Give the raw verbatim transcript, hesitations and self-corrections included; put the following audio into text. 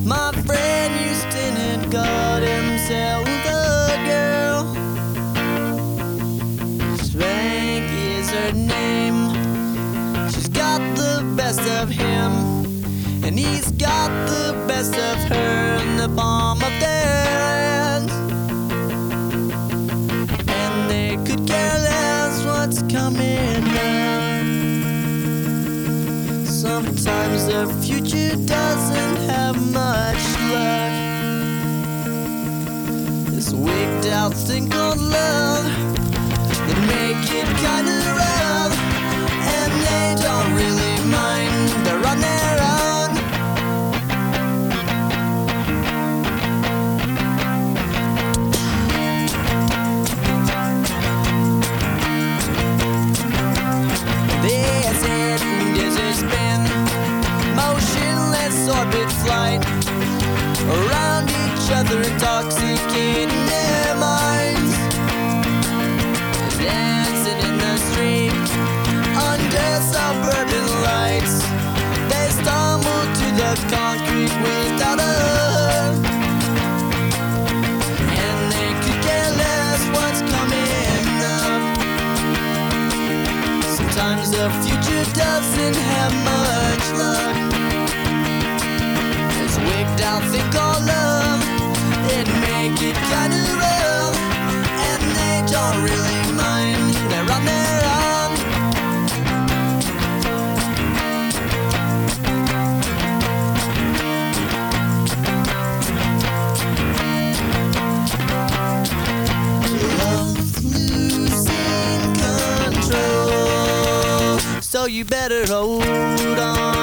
My friend Houston had got himself a girl. Spanky is her name. She's got the best of him, and he's got the best of her in the palm of their hands. And they could care less what's coming up. Sometimes the future doesn't have much luck. This wigged out thing called love, they make it kinda rough, and they don't really mind, they're on their own. This end is a spin, motionless orbit flight, around each other intoxicating their minds. Dancing in the street, under suburban lights, they stumble to the concrete without a hug. And they could care less what's coming up. Sometimes the future doesn't have much luck. This wigged out thing called love, it make it kinda rough, and they don't really mind, they're on their own. Love's losing control, so you better hold on.